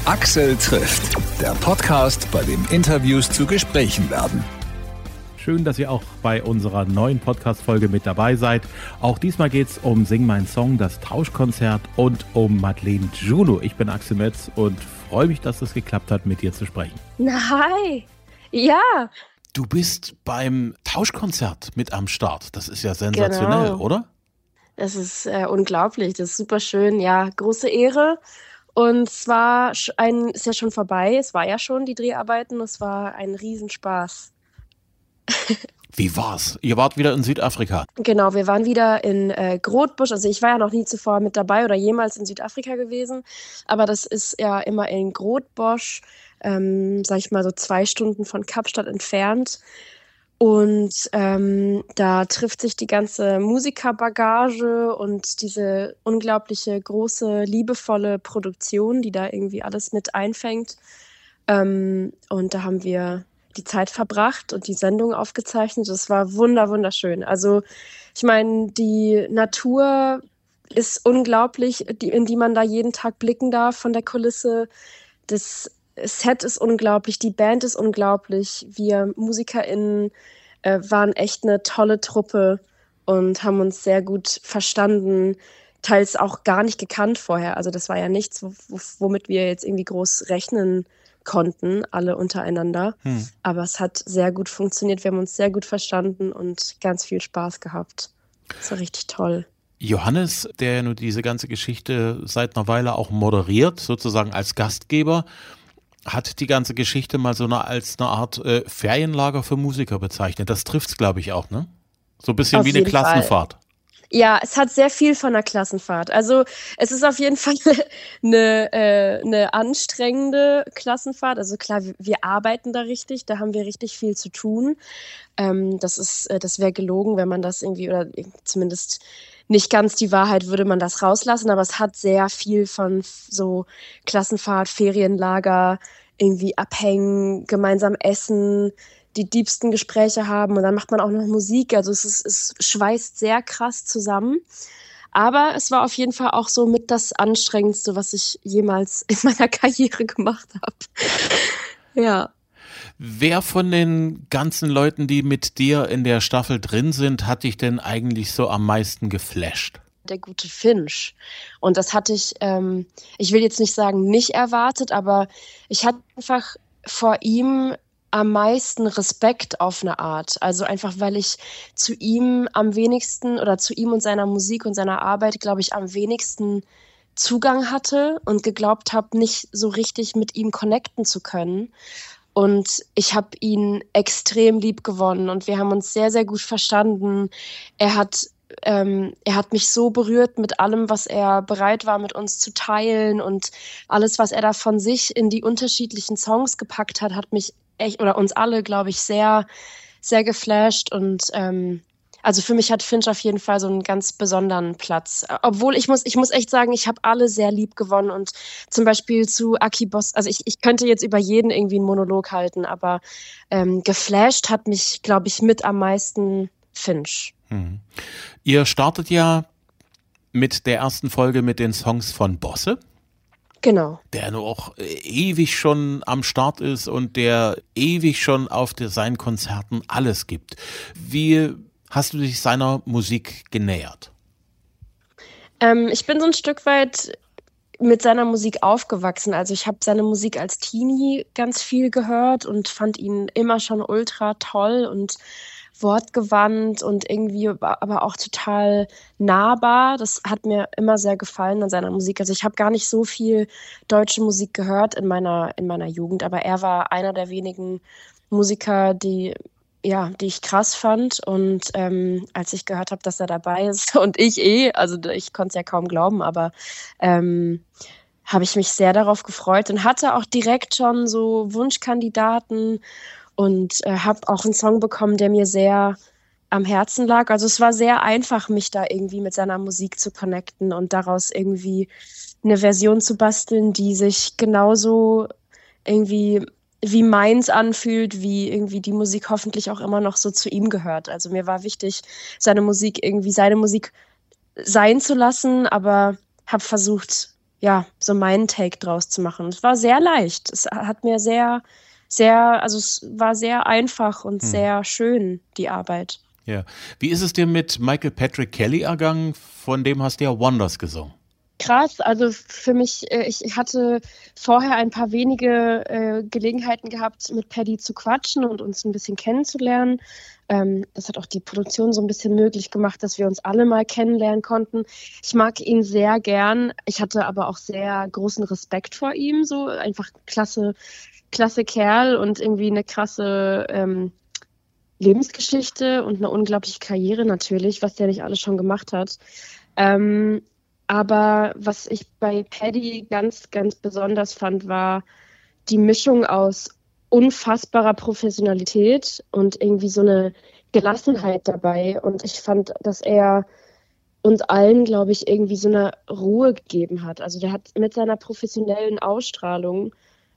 Axel trifft, der Podcast, bei dem Interviews zu Gesprächen werden. Schön, dass ihr auch bei unserer neuen Podcast-Folge mit dabei seid. Auch diesmal geht es um Sing mein Song, das Tauschkonzert und um Madeleine Juno. Ich bin Axel Metz und freue mich, dass es geklappt hat, mit dir zu sprechen. Hi, ja. Du bist beim Tauschkonzert mit am Start. Das ist ja sensationell, Genau. oder? Das ist unglaublich, das ist super schön. Ja, große Ehre. Und es war ist ja schon vorbei, es war ja schon die Dreharbeiten, es war ein Riesenspaß. Wie war's? Ihr wart wieder in Südafrika. Genau, wir waren wieder in Grootbusch. Also ich war ja noch nie zuvor mit dabei oder jemals in Südafrika gewesen. Aber das ist ja immer in Grootbusch, sag ich mal so 2 Stunden von Kapstadt entfernt. Und da trifft sich die ganze Musikerbagage und diese unglaubliche, große, liebevolle Produktion, die da irgendwie alles mit einfängt. Und da haben wir die Zeit verbracht und die Sendung aufgezeichnet. Das war wunderschön. Also ich meine, die Natur ist unglaublich, in die man da jeden Tag blicken darf von der Kulisse. Das Set ist unglaublich, die Band ist unglaublich. Wir MusikerInnen waren echt eine tolle Truppe und haben uns sehr gut verstanden, teils auch gar nicht gekannt vorher. Also das war ja nichts, womit wir jetzt irgendwie groß rechnen konnten, alle untereinander. Aber es hat sehr gut funktioniert. Wir haben uns sehr gut verstanden und ganz viel Spaß gehabt. Das war richtig toll. Johannes, der ja nur diese ganze Geschichte seit einer Weile auch moderiert, sozusagen als Gastgeber, hat die ganze Geschichte mal als eine Art Ferienlager für Musiker bezeichnet. Das trifft's, glaube ich, auch, ne? So ein bisschen Auf wie eine jeden Fall. Klassenfahrt. Ja, es hat sehr viel von einer Klassenfahrt. Also es ist auf jeden Fall eine anstrengende Klassenfahrt. Also klar, wir arbeiten da richtig, da haben wir richtig viel zu tun. Das wäre gelogen, wenn man das irgendwie, oder zumindest nicht ganz die Wahrheit, würde man das rauslassen. Aber es hat sehr viel von so Klassenfahrt, Ferienlager, irgendwie abhängen, gemeinsam essen, die diebsten Gespräche haben und dann macht man auch noch Musik. Also es schweißt sehr krass zusammen. Aber es war auf jeden Fall auch so mit das Anstrengendste, was ich jemals in meiner Karriere gemacht habe. Ja. Wer von den ganzen Leuten, die mit dir in der Staffel drin sind, hat dich denn eigentlich so am meisten geflasht? Der gute Finch. Und das hatte ich will jetzt nicht sagen nicht erwartet, aber ich hatte einfach vor ihm am meisten Respekt auf eine Art. Also einfach, weil ich zu ihm am wenigsten oder zu ihm und seiner Musik und seiner Arbeit, glaube ich, am wenigsten Zugang hatte und geglaubt habe, nicht so richtig mit ihm connecten zu können. Und ich habe ihn extrem lieb gewonnen und wir haben uns sehr, sehr gut verstanden. Er hat mich so berührt mit allem, was er bereit war, mit uns zu teilen und alles, was er da von sich in die unterschiedlichen Songs gepackt hat, hat mich echt, oder uns alle, glaube ich, sehr, sehr geflasht und also für mich hat Finch auf jeden Fall so einen ganz besonderen Platz. Obwohl ich muss echt sagen, ich habe alle sehr lieb gewonnen und zum Beispiel zu Aki Boss, also ich könnte jetzt über jeden irgendwie einen Monolog halten, aber geflasht hat mich, glaube ich, mit am meisten Finch. Ihr startet ja mit der ersten Folge mit den Songs von Bosse. Genau. Der nur auch ewig schon am Start ist und der ewig schon auf seinen Konzerten alles gibt. Wie hast du dich seiner Musik genähert? Ich bin so ein Stück weit mit seiner Musik aufgewachsen. Also ich habe seine Musik als Teenie ganz viel gehört und fand ihn immer schon ultra toll und wortgewandt und irgendwie aber auch total nahbar. Das hat mir immer sehr gefallen an seiner Musik. Also ich habe gar nicht so viel deutsche Musik gehört in meiner Jugend, aber er war einer der wenigen Musiker, die ich krass fand. Und als ich gehört habe, dass er dabei ist und also ich konnte es ja kaum glauben, aber habe ich mich sehr darauf gefreut und hatte auch direkt schon so Wunschkandidaten und habe auch einen Song bekommen, der mir sehr am Herzen lag. Also es war sehr einfach, mich da irgendwie mit seiner Musik zu connecten und daraus irgendwie eine Version zu basteln, die sich genauso irgendwie wie meins anfühlt, wie irgendwie die Musik hoffentlich auch immer noch so zu ihm gehört. Also mir war wichtig, seine Musik sein zu lassen, aber habe versucht, ja, so meinen Take draus zu machen. Es war sehr leicht. Es hat mir also es war sehr einfach und sehr schön, die Arbeit. Ja. Wie ist es dir mit Michael Patrick Kelly ergangen? Von dem hast du ja Wonders gesungen. Krass, also für mich, ich hatte vorher ein paar wenige Gelegenheiten gehabt, mit Paddy zu quatschen und uns ein bisschen kennenzulernen. Das hat auch die Produktion so ein bisschen möglich gemacht, dass wir uns alle mal kennenlernen konnten. Ich mag ihn sehr gern. Ich hatte aber auch sehr großen Respekt vor ihm, so einfach klasse Kerl und irgendwie eine krasse Lebensgeschichte und eine unglaubliche Karriere natürlich, was der nicht alles schon gemacht hat. Aber was ich bei Paddy ganz, ganz besonders fand, war die Mischung aus unfassbarer Professionalität und irgendwie so eine Gelassenheit dabei. Und ich fand, dass er uns allen, glaube ich, irgendwie so eine Ruhe gegeben hat. Also der hat mit seiner professionellen Ausstrahlung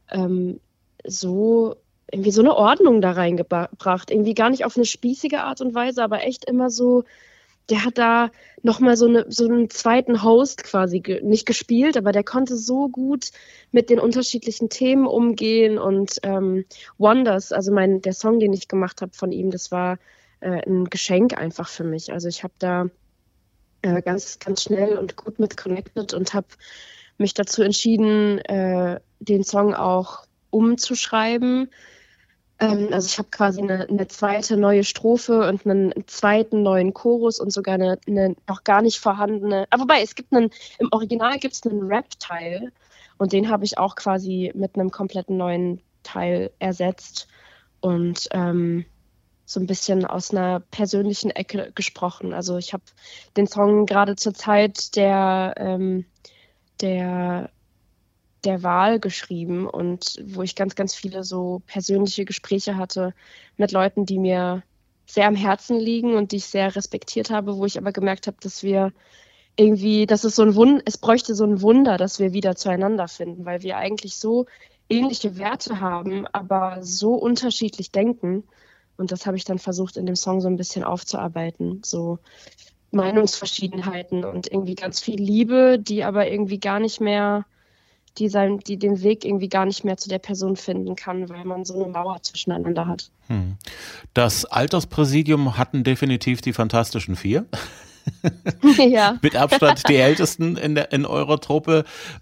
so irgendwie so eine Ordnung da reingebracht. Irgendwie gar nicht auf eine spießige Art und Weise, aber echt immer so, der hat da nochmal so einen zweiten Host quasi nicht gespielt, aber der konnte so gut mit den unterschiedlichen Themen umgehen und Wonders, also der Song, den ich gemacht habe von ihm, das war ein Geschenk einfach für mich. Also ich habe da ganz, ganz schnell und gut mit connected und habe mich dazu entschieden, den Song auch umzuschreiben. Also ich habe quasi eine zweite neue Strophe und einen zweiten neuen Chorus und sogar eine noch gar nicht vorhandene, aber wobei, im Original gibt es einen Rap-Teil und den habe ich auch quasi mit einem kompletten neuen Teil ersetzt und so ein bisschen aus einer persönlichen Ecke gesprochen. Also ich habe den Song gerade zur Zeit der Wahl geschrieben und wo ich ganz, ganz viele so persönliche Gespräche hatte mit Leuten, die mir sehr am Herzen liegen und die ich sehr respektiert habe, wo ich aber gemerkt habe, dass wir irgendwie, dass es es bräuchte so ein Wunder, dass wir wieder zueinander finden, weil wir eigentlich so ähnliche Werte haben, aber so unterschiedlich denken. Und das habe ich dann versucht, in dem Song so ein bisschen aufzuarbeiten. So Meinungsverschiedenheiten und irgendwie ganz viel Liebe, die aber irgendwie gar nicht mehr die den Weg irgendwie gar nicht mehr zu der Person finden kann, weil man so eine Mauer zwischeneinander hat. Das Alterspräsidium hatten definitiv die Fantastischen Vier. Ja. Mit Abstand die Ältesten in eurer Truppe.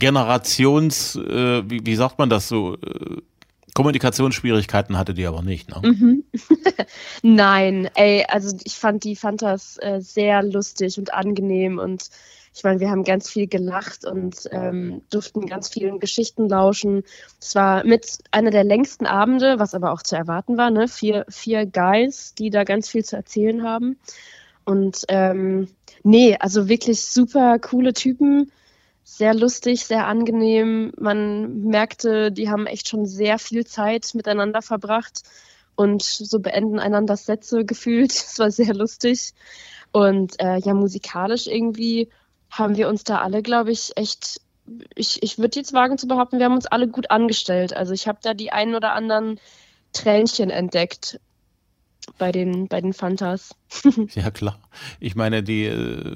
Wie sagt man das so? Kommunikationsschwierigkeiten hattet ihr aber nicht, ne? Mhm. Nein, also ich fand das sehr lustig und angenehm und ich meine, wir haben ganz viel gelacht und durften ganz vielen Geschichten lauschen. Es war mit einer der längsten Abende, was aber auch zu erwarten war, ne? Vier Guys, die da ganz viel zu erzählen haben. Und also wirklich super coole Typen, sehr lustig, sehr angenehm. Man merkte, die haben echt schon sehr viel Zeit miteinander verbracht und so beenden einanders Sätze gefühlt. Es war sehr lustig. Und musikalisch irgendwie haben wir uns da alle, glaube ich, echt, ich würde jetzt wagen zu behaupten, wir haben uns alle gut angestellt. Also ich habe da die ein oder anderen Tränchen entdeckt bei den Fantas. Ja, klar. Ich meine, die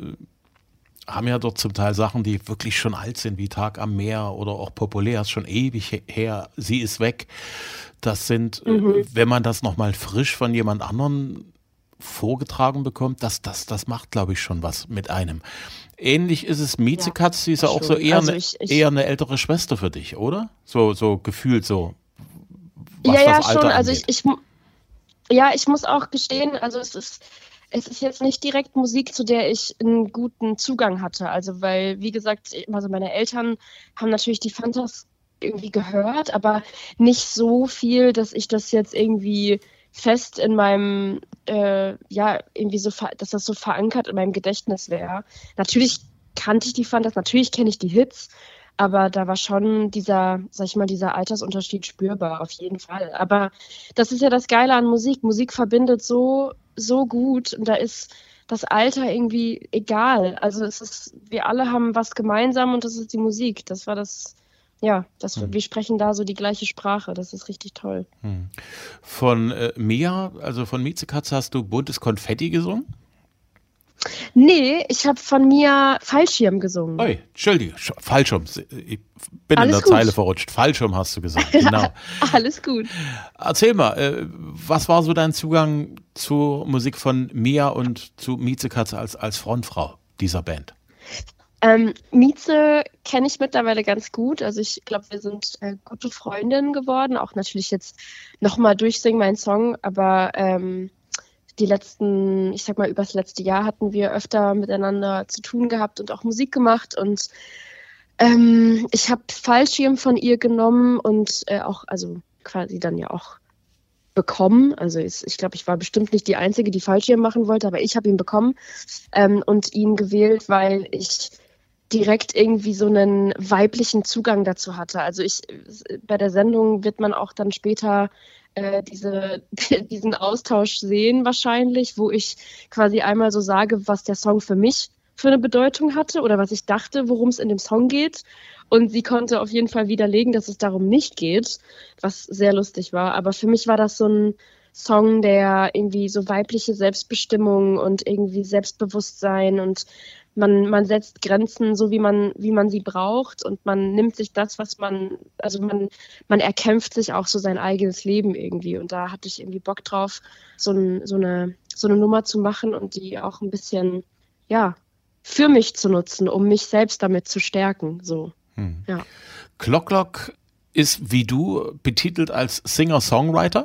haben ja dort zum Teil Sachen, die wirklich schon alt sind, wie Tag am Meer oder auch populär, ist schon ewig her, Sie ist weg. Das sind, wenn man das nochmal frisch von jemand anderen vorgetragen bekommt, das macht, glaube ich, schon was mit einem. Ähnlich ist es Miezekatz, sie ist ja auch so eher eine ältere Schwester für dich, oder? So gefühlt so, was das Alter schon. angeht. Also ich muss auch gestehen, also es ist jetzt nicht direkt Musik, zu der ich einen guten Zugang hatte. Also weil, wie gesagt, also meine Eltern haben natürlich die Fantas irgendwie gehört, aber nicht so viel, dass ich das jetzt irgendwie fest in meinem, irgendwie so, dass das so verankert in meinem Gedächtnis wäre. Natürlich kannte ich die Fantas, natürlich kenne ich die Hits, aber da war schon dieser Altersunterschied spürbar, auf jeden Fall. Aber das ist ja das Geile an Musik. Musik verbindet so gut und da ist das Alter irgendwie egal. Also wir alle haben was gemeinsam und das ist die Musik. Das war das. Ja, wir sprechen da so die gleiche Sprache, das ist richtig toll. Von Mia, also von Miezekatz, hast du Buntes Konfetti gesungen? Nee, ich habe von mir Fallschirm gesungen. Oi, Entschuldigung, Fallschirm. Ich bin Alles in der gut. Zeile verrutscht. Fallschirm hast du gesagt, genau. Alles gut. Erzähl mal, was war so dein Zugang zur Musik von Mia und zu Miezekatze als Frontfrau dieser Band? Mieze kenne ich mittlerweile ganz gut. Also ich glaube, wir sind gute Freundinnen geworden. Auch natürlich jetzt nochmal durchsingen mein Song, aber die letzten, ich sag mal, übers letzte Jahr hatten wir öfter miteinander zu tun gehabt und auch Musik gemacht. Und ich habe Fallschirm von ihr genommen und auch, also quasi dann ja auch bekommen. Also ich glaube, ich war bestimmt nicht die Einzige, die Fallschirm machen wollte, aber ich habe ihn bekommen und ihn gewählt, weil ich direkt irgendwie so einen weiblichen Zugang dazu hatte. Also bei der Sendung wird man auch dann später diesen Austausch sehen wahrscheinlich, wo ich quasi einmal so sage, was der Song für mich für eine Bedeutung hatte oder was ich dachte, worum es in dem Song geht. Und sie konnte auf jeden Fall widerlegen, dass es darum nicht geht, was sehr lustig war. Aber für mich war das so ein Song, der irgendwie so weibliche Selbstbestimmung und irgendwie Selbstbewusstsein und man setzt Grenzen so, wie man sie braucht und man nimmt sich das, was man erkämpft sich auch so sein eigenes Leben irgendwie. Und da hatte ich irgendwie Bock drauf, so eine Nummer zu machen und die auch ein bisschen, ja, für mich zu nutzen, um mich selbst damit zu stärken. So. Ja. Clock Clock ist wie du betitelt als Singer-Songwriter.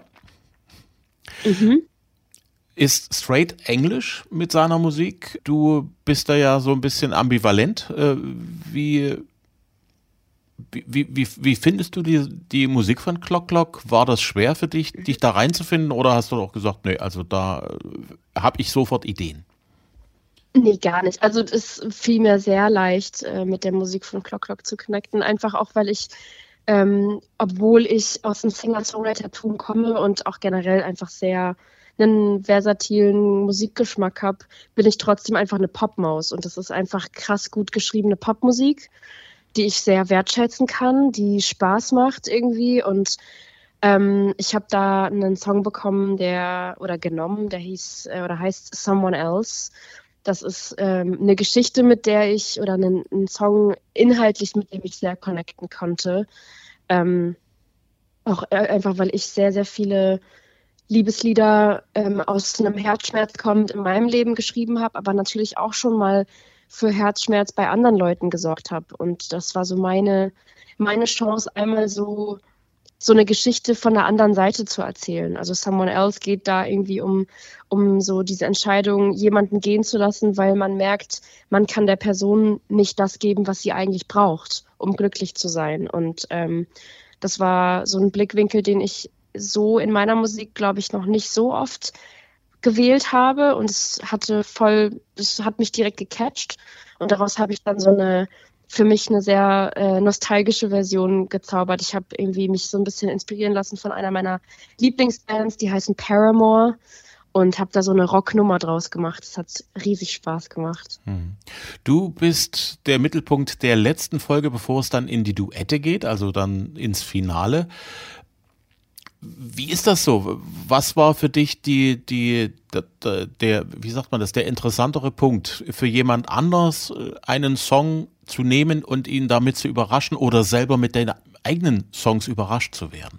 Mhm. Ist straight Englisch mit seiner Musik. Du bist da ja so ein bisschen ambivalent. Wie findest du die Musik von Clock Clock? War das schwer für dich da reinzufinden oder hast du auch gesagt, nee, also da habe ich sofort Ideen? Nee, gar nicht. Also es fiel mir sehr leicht, mit der Musik von Clock Clock zu connecten. Einfach auch, weil ich, obwohl ich aus dem Singer-Songwriter-Tum komme und auch generell einfach sehr einen versatilen Musikgeschmack habe, bin ich trotzdem einfach eine Popmaus. Und das ist einfach krass gut geschriebene Popmusik, die ich sehr wertschätzen kann, die Spaß macht irgendwie. Und ich habe da einen Song bekommen, der heißt Someone Else. Das ist eine Geschichte, mit der ich, oder einen Song inhaltlich, mit dem ich sehr connecten konnte. Auch einfach, weil ich sehr, sehr viele Liebeslieder aus einem Herzschmerz kommend in meinem Leben geschrieben habe, aber natürlich auch schon mal für Herzschmerz bei anderen Leuten gesorgt habe. Und das war so meine Chance, einmal so eine Geschichte von der anderen Seite zu erzählen. Also Someone Else geht da irgendwie um so diese Entscheidung, jemanden gehen zu lassen, weil man merkt, man kann der Person nicht das geben, was sie eigentlich braucht, um glücklich zu sein. Und das war so ein Blickwinkel, den ich so in meiner Musik, glaube ich, noch nicht so oft gewählt habe. Und es hat mich direkt gecatcht. Und daraus habe ich dann für mich eine sehr nostalgische Version gezaubert. Ich habe irgendwie mich so ein bisschen inspirieren lassen von einer meiner Lieblingsbands, die heißen Paramore, und habe da so eine Rocknummer draus gemacht. Es hat riesig Spaß gemacht. Du bist der Mittelpunkt der letzten Folge, bevor es dann in die Duette geht, also dann ins Finale. Wie ist das so? Was war für dich der interessantere Punkt, für jemand anders einen Song zu nehmen und ihn damit zu überraschen oder selber mit den eigenen Songs überrascht zu werden?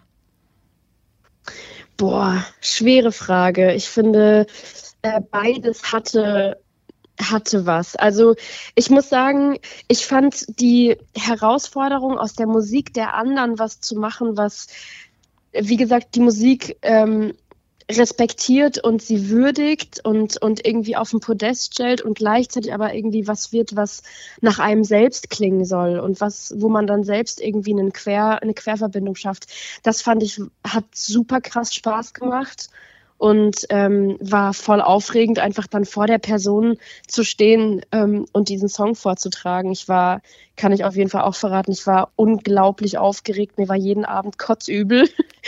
Boah, schwere Frage. Ich finde, beides hatte was. Also ich muss sagen, ich fand die Herausforderung, aus der Musik der anderen was zu machen, was, wie gesagt, die Musik respektiert und sie würdigt und irgendwie auf den Podest stellt und gleichzeitig aber irgendwie was wird, was nach einem selbst klingen soll und wo man dann selbst irgendwie eine Querverbindung schafft. Das fand ich, hat super krass Spaß gemacht und war voll aufregend, einfach dann vor der Person zu stehen und diesen Song vorzutragen. Kann ich auf jeden Fall auch verraten, ich war unglaublich aufgeregt, mir war jeden Abend kotzübel.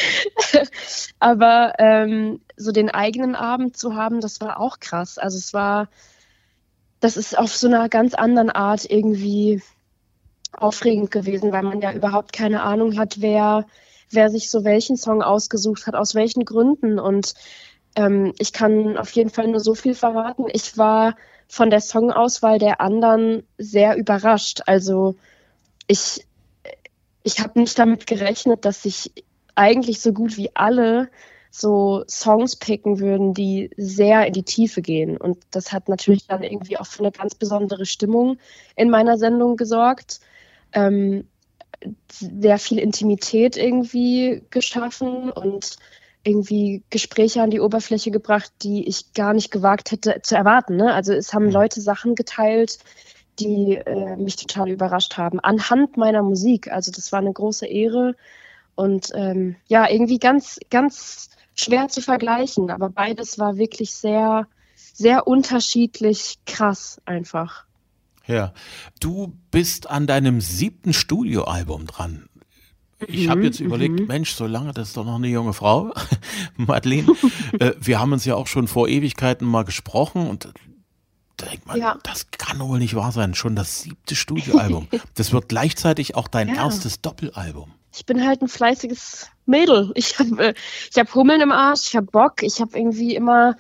Aber so den eigenen Abend zu haben, das war auch krass. Also das ist auf so einer ganz anderen Art irgendwie aufregend gewesen, weil man ja überhaupt keine Ahnung hat, wer sich so welchen Song ausgesucht hat, aus welchen Gründen. Und Ich kann auf jeden Fall nur so viel verraten. Ich war von der Songauswahl der anderen sehr überrascht. Also ich habe nicht damit gerechnet, dass sich eigentlich so gut wie alle so Songs picken würden, die sehr in die Tiefe gehen. Und das hat natürlich dann irgendwie auch für eine ganz besondere Stimmung in meiner Sendung gesorgt. Sehr viel Intimität irgendwie geschaffen und irgendwie Gespräche an die Oberfläche gebracht, die ich gar nicht gewagt hätte zu erwarten. Ne? Also es haben Leute Sachen geteilt, die mich total überrascht haben, anhand meiner Musik. Also das war eine große Ehre und irgendwie ganz, ganz schwer zu vergleichen, aber beides war wirklich sehr, sehr unterschiedlich krass einfach. Ja, du bist an deinem 7. Studioalbum dran. Ich habe jetzt überlegt, Mensch, so lange, das ist doch noch eine junge Frau, Madeleine. Wir haben uns ja auch schon vor Ewigkeiten mal gesprochen und da denkt man, das kann wohl nicht wahr sein. Schon das 7. Studioalbum. Das wird gleichzeitig auch dein erstes Doppelalbum. Ich bin halt ein fleißiges Mädel. Ich hab Hummeln im Arsch, ich habe Bock, ich habe irgendwie immer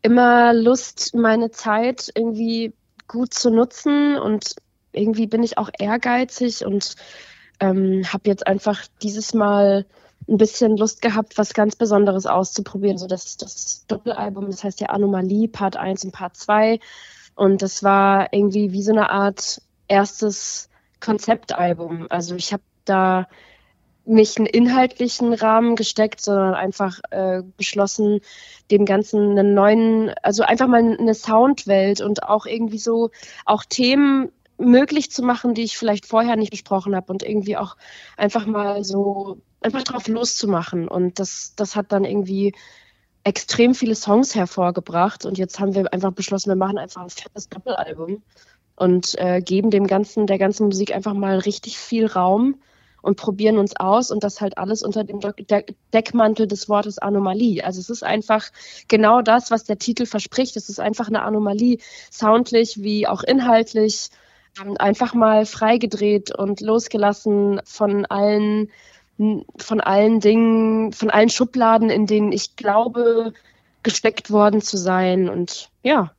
Lust, meine Zeit irgendwie gut zu nutzen und irgendwie bin ich auch ehrgeizig und habe jetzt einfach dieses Mal ein bisschen Lust gehabt, was ganz Besonderes auszuprobieren. So das Doppelalbum, das heißt ja Anomalie, Part 1 und Part 2 und das war irgendwie wie so eine Art erstes Konzeptalbum. Also ich habe da nicht einen inhaltlichen Rahmen gesteckt, sondern einfach beschlossen, dem Ganzen einen neuen, also einfach mal eine Soundwelt und auch irgendwie so auch Themen möglich zu machen, die ich vielleicht vorher nicht besprochen habe und irgendwie auch einfach mal so, einfach drauf loszumachen. Und das hat dann irgendwie extrem viele Songs hervorgebracht und jetzt haben wir einfach beschlossen, wir machen einfach ein fettes Doppelalbum und geben der ganzen Musik einfach mal richtig viel Raum und probieren uns aus und das halt alles unter dem Deckmantel des Wortes Anomalie. Also es ist einfach genau das, was der Titel verspricht. Es ist einfach eine Anomalie, soundlich wie auch inhaltlich, einfach mal freigedreht und losgelassen von allen Dingen, von allen Schubladen, in denen ich glaube, gesteckt worden zu sein. Und ja.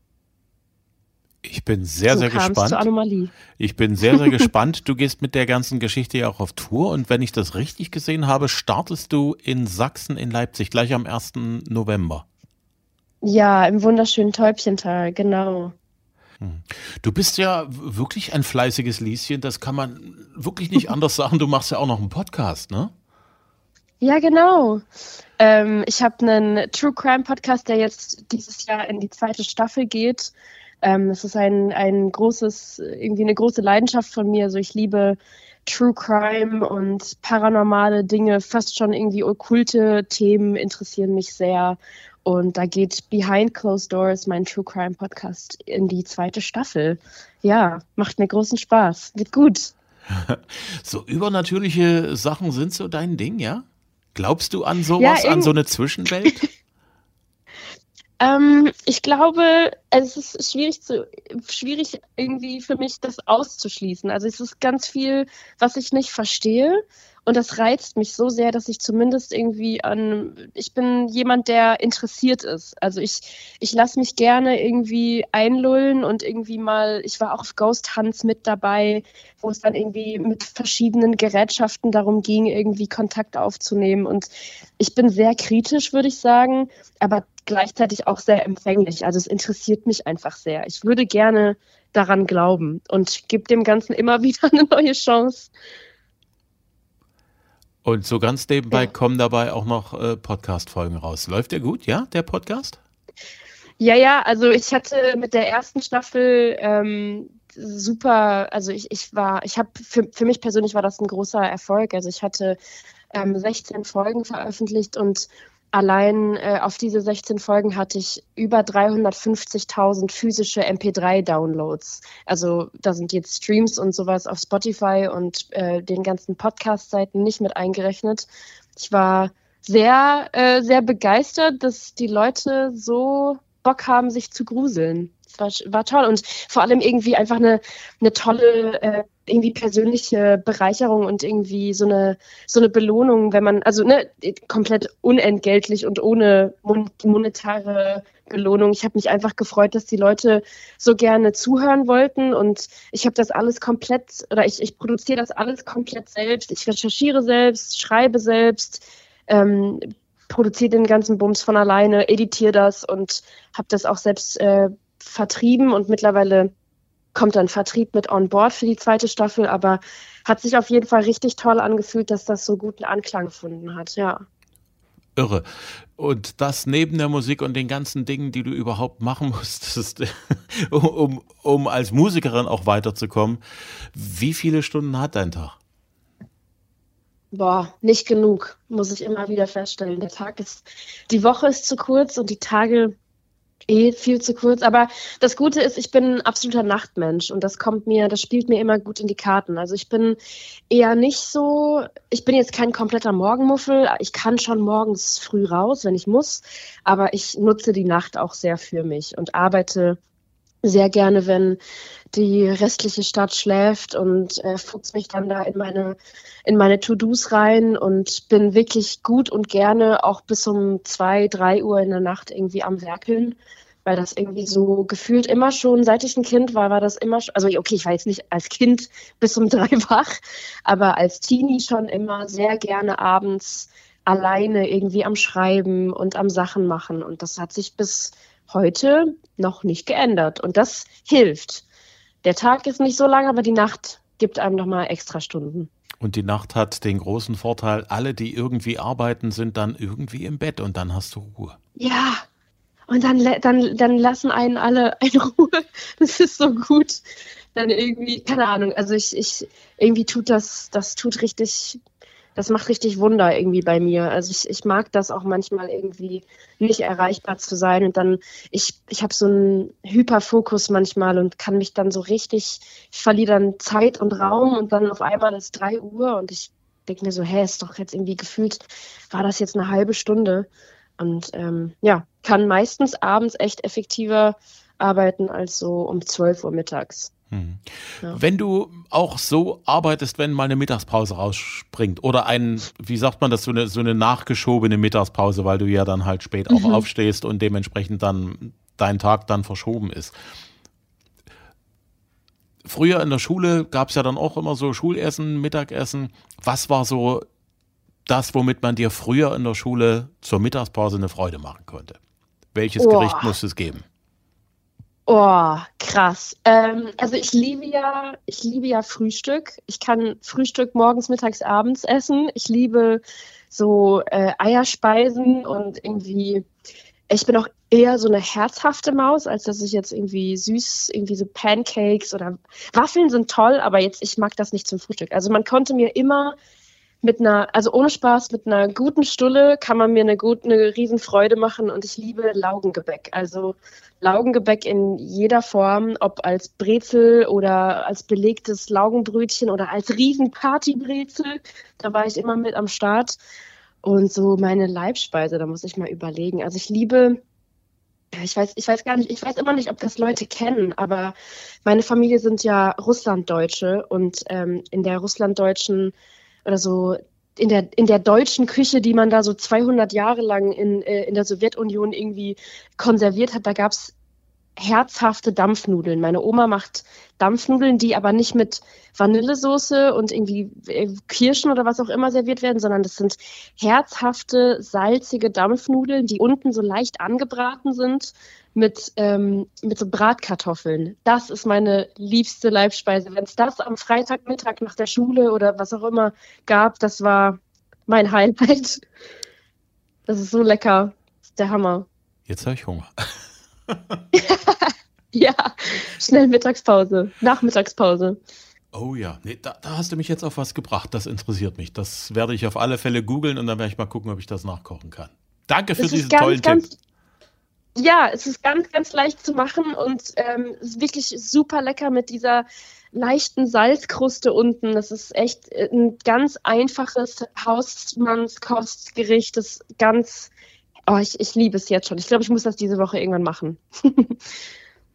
Ich bin sehr gespannt. Zur Anomalie. Ich bin sehr gespannt. Du gehst mit der ganzen Geschichte ja auch auf Tour und wenn ich das richtig gesehen habe, startest du in Sachsen in Leipzig gleich am 1. November. Ja, im wunderschönen Täubchental, genau. Du bist ja wirklich ein fleißiges Lieschen, das kann man wirklich nicht anders sagen. Du machst ja auch noch einen Podcast, ne? Ja, genau. Ich habe einen True Crime Podcast, der jetzt dieses Jahr in die 2. Staffel geht. Das ist irgendwie eine große Leidenschaft von mir. Also ich liebe True Crime und paranormale Dinge, fast schon irgendwie okkulte Themen interessieren mich sehr. Und da geht Behind Closed Doors, mein True Crime Podcast, in die 2. Staffel. Ja, macht mir großen Spaß. Wird gut. So übernatürliche Sachen sind so dein Ding, ja? Glaubst du an sowas, an so eine Zwischenwelt? Ich glaube, es ist schwierig irgendwie für mich, das auszuschließen. Also es ist ganz viel, was ich nicht verstehe. Und das reizt mich so sehr, dass ich zumindest ich bin jemand, der interessiert ist. Also ich lasse mich gerne irgendwie einlullen und irgendwie ich war auch auf Ghost Hunts mit dabei, wo es dann irgendwie mit verschiedenen Gerätschaften darum ging, irgendwie Kontakt aufzunehmen. Und ich bin sehr kritisch, würde ich sagen, aber gleichzeitig auch sehr empfänglich. Also es interessiert mich einfach sehr. Ich würde gerne daran glauben und gebe dem Ganzen immer wieder eine neue Chance. Und so ganz nebenbei kommen dabei auch noch Podcast-Folgen raus. Läuft der gut, ja, der Podcast? Ja, also ich hatte mit der ersten Staffel super, also für mich persönlich war das ein großer Erfolg. Also ich hatte 16 Folgen veröffentlicht und allein auf diese 16 Folgen hatte ich über 350.000 physische MP3-Downloads. Also da sind jetzt Streams und sowas auf Spotify und den ganzen Podcast-Seiten nicht mit eingerechnet. Ich war sehr, sehr begeistert, dass die Leute so Bock haben, sich zu gruseln. Es war toll und vor allem irgendwie einfach eine tolle irgendwie persönliche Bereicherung und irgendwie so eine Belohnung, wenn man, also komplett unentgeltlich und ohne monetäre Belohnung. Ich habe mich einfach gefreut, dass die Leute so gerne zuhören wollten und ich habe das alles komplett, oder ich produziere das alles komplett selbst. Ich recherchiere selbst, schreibe selbst, produziere den ganzen Bums von alleine, editiere das und habe das auch selbst vertrieben und mittlerweile kommt dann Vertrieb mit on board für die zweite Staffel, aber hat sich auf jeden Fall richtig toll angefühlt, dass das so guten Anklang gefunden hat, ja. Irre. Und das neben der Musik und den ganzen Dingen, die du überhaupt machen musstest, um als Musikerin auch weiterzukommen. Wie viele Stunden hat dein Tag? Boah, nicht genug, muss ich immer wieder feststellen. Die Woche ist zu kurz und die Tage viel zu kurz. Aber das Gute ist, ich bin ein absoluter Nachtmensch und das spielt mir immer gut in die Karten. Also ich bin eher nicht so, ich bin jetzt kein kompletter Morgenmuffel. Ich kann schon morgens früh raus, wenn ich muss, aber ich nutze die Nacht auch sehr für mich und arbeite sehr gerne, wenn die restliche Stadt schläft und fuchs mich dann da in meine To-Dos rein und bin wirklich gut und gerne auch bis um 2, 3 Uhr in der Nacht irgendwie am Werkeln, weil das irgendwie so gefühlt immer schon, seit ich ein Kind war das immer schon, also okay, ich war jetzt nicht als Kind bis um 3 wach, aber als Teenie schon immer sehr gerne abends alleine irgendwie am Schreiben und am Sachen machen und das hat sich bis heute noch nicht geändert und das hilft. Der Tag ist nicht so lang, aber die Nacht gibt einem nochmal extra Stunden. Und die Nacht hat den großen Vorteil, alle, die irgendwie arbeiten, sind dann irgendwie im Bett und dann hast du Ruhe. Ja, und dann lassen einen alle in Ruhe. Das ist so gut. Dann irgendwie, keine Ahnung, also ich irgendwie das macht richtig Wunder irgendwie bei mir. Also ich mag das auch manchmal irgendwie nicht erreichbar zu sein und dann, ich habe so einen Hyperfokus manchmal und kann mich dann so richtig, ich verliere dann Zeit und Raum und dann auf einmal ist 3 Uhr und ich denke mir so, ist doch jetzt irgendwie gefühlt, war das jetzt eine halbe Stunde und kann meistens abends echt effektiver arbeiten als so um 12 Uhr mittags. Ja. Wenn du auch so arbeitest, wenn mal eine Mittagspause rausspringt oder wie sagt man das, so eine nachgeschobene Mittagspause, weil du ja dann halt spät auch aufstehst und dementsprechend dann dein Tag dann verschoben ist. Früher in der Schule gab es ja dann auch immer so Schulessen, Mittagessen. Was war so das, womit man dir früher in der Schule zur Mittagspause eine Freude machen konnte? Welches Gericht musste es geben? Oh, krass. Also ich liebe ja Frühstück. Ich kann Frühstück morgens, mittags, abends essen. Ich liebe so Eierspeisen und irgendwie, ich bin auch eher so eine herzhafte Maus, als dass ich jetzt irgendwie süß, irgendwie so Pancakes oder Waffeln sind toll, aber ich mag das nicht zum Frühstück. Also man konnte mir immer also ohne Spaß, mit einer guten Stulle kann man mir eine Riesenfreude machen und ich liebe Laugengebäck. Also Laugengebäck in jeder Form, ob als Brezel oder als belegtes Laugenbrötchen oder als Riesenpartybrezel. Da war ich immer mit am Start. Und so meine Leibspeise, da muss ich mal überlegen. Also ich liebe, ich weiß gar nicht, ich weiß immer nicht, ob das Leute kennen, aber meine Familie sind ja Russlanddeutsche und in der russlanddeutschen oder so in der deutschen Küche, die man da so 200 Jahre lang in der Sowjetunion irgendwie konserviert hat, da gab es herzhafte Dampfnudeln. Meine Oma macht Dampfnudeln, die aber nicht mit Vanillesoße und irgendwie Kirschen oder was auch immer serviert werden, sondern das sind herzhafte, salzige Dampfnudeln, die unten so leicht angebraten sind mit so Bratkartoffeln. Das ist meine liebste Leibspeise. Wenn es das am Freitagmittag nach der Schule oder was auch immer gab, das war mein Highlight. Das ist so lecker. Das ist der Hammer. Jetzt habe ich Hunger. Ja, schnell Mittagspause, Nachmittagspause. Oh ja, nee, da hast du mich jetzt auf was gebracht. Das interessiert mich. Das werde ich auf alle Fälle googeln und dann werde ich mal gucken, ob ich das nachkochen kann. Danke für diesen tollen Tipp. Ja, es ist ganz, ganz leicht zu machen und es ist wirklich super lecker mit dieser leichten Salzkruste unten. Das ist echt ein ganz einfaches Hausmannskostgericht. Das ich liebe es jetzt schon. Ich glaube, ich muss das diese Woche irgendwann machen.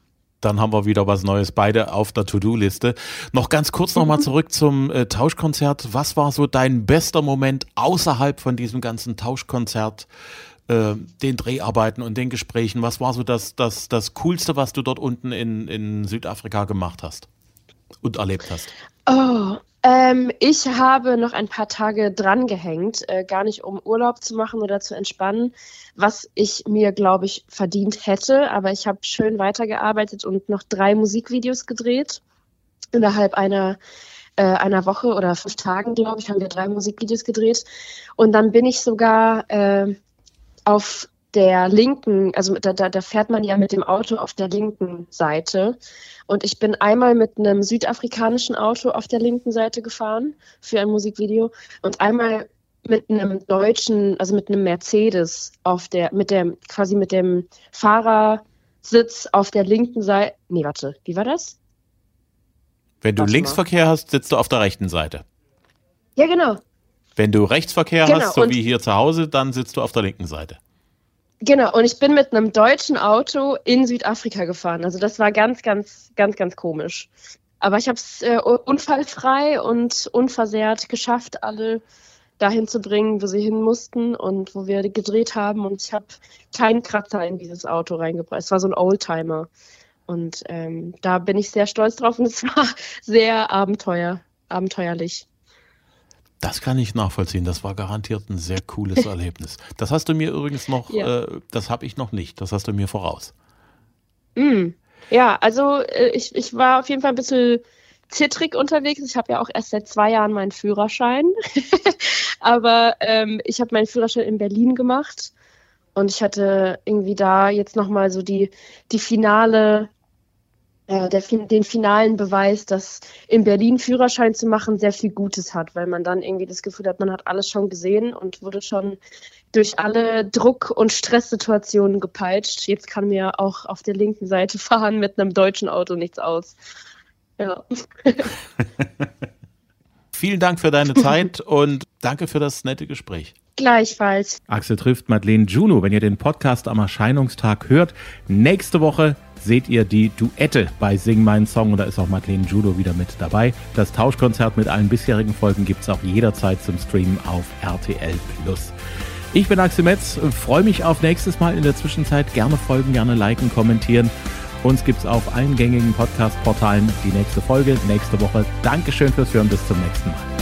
Dann haben wir wieder was Neues, beide auf der To-Do-Liste. Noch ganz kurz nochmal zurück zum Tauschkonzert. Was war so dein bester Moment außerhalb von diesem ganzen Tauschkonzert, den Dreharbeiten und den Gesprächen? Was war so das Coolste, was du dort unten in Südafrika gemacht hast und erlebt hast? Oh, ich habe noch ein paar Tage dran gehängt, gar nicht um Urlaub zu machen oder zu entspannen, was ich mir, glaube ich, verdient hätte. Aber ich habe schön weitergearbeitet und noch 3 Musikvideos gedreht. Innerhalb einer Woche oder 5 Tagen, glaube ich, haben wir 3 Musikvideos gedreht. Und dann bin ich sogar auf der linken, also da fährt man ja mit dem Auto auf der linken Seite. Und ich bin einmal mit einem südafrikanischen Auto auf der linken Seite gefahren für ein Musikvideo und einmal mit einem deutschen, also mit einem Mercedes mit dem Fahrersitz auf der linken Seite. Nee, warte, wie war das? Wenn du Linksverkehr hast, sitzt du auf der rechten Seite. Ja, genau. Wenn du Rechtsverkehr hast, so wie hier zu Hause, dann sitzt du auf der linken Seite. Genau, und ich bin mit einem deutschen Auto in Südafrika gefahren. Also das war ganz, ganz, ganz, ganz komisch. Aber ich habe es unfallfrei und unversehrt geschafft, alle dahin zu bringen, wo sie hin mussten und wo wir gedreht haben. Und ich habe keinen Kratzer in dieses Auto reingebracht. Es war so ein Oldtimer. Und da bin ich sehr stolz drauf und es war sehr abenteuerlich. Das kann ich nachvollziehen. Das war garantiert ein sehr cooles Erlebnis. Das hast du mir übrigens noch, das habe ich noch nicht. Das hast du mir voraus. Ja, also ich war auf jeden Fall ein bisschen zittrig unterwegs. Ich habe ja auch erst seit 2 Jahren meinen Führerschein. Aber ich habe meinen Führerschein in Berlin gemacht. Und ich hatte irgendwie da jetzt nochmal so den finalen Beweis, dass in Berlin Führerschein zu machen sehr viel Gutes hat, weil man dann irgendwie das Gefühl hat, man hat alles schon gesehen und wurde schon durch alle Druck- und Stresssituationen gepeitscht. Jetzt kann mir auch auf der linken Seite fahren mit einem deutschen Auto nichts aus. Ja. Vielen Dank für deine Zeit und danke für das nette Gespräch. Gleichfalls. Axel trifft Madeleine Juno. Wenn ihr den Podcast am Erscheinungstag hört, nächste Woche seht ihr die Duette bei Sing meinen Song und da ist auch Madeleine Juno wieder mit dabei. Das Tauschkonzert mit allen bisherigen Folgen gibt es auch jederzeit zum Streamen auf RTL+. Ich bin Axel Metz, freue mich auf nächstes Mal. In der Zwischenzeit gerne folgen, gerne liken, kommentieren. Uns gibt es auf allen gängigen Podcast-Portalen die nächste Folge, nächste Woche. Dankeschön fürs Hören, bis zum nächsten Mal.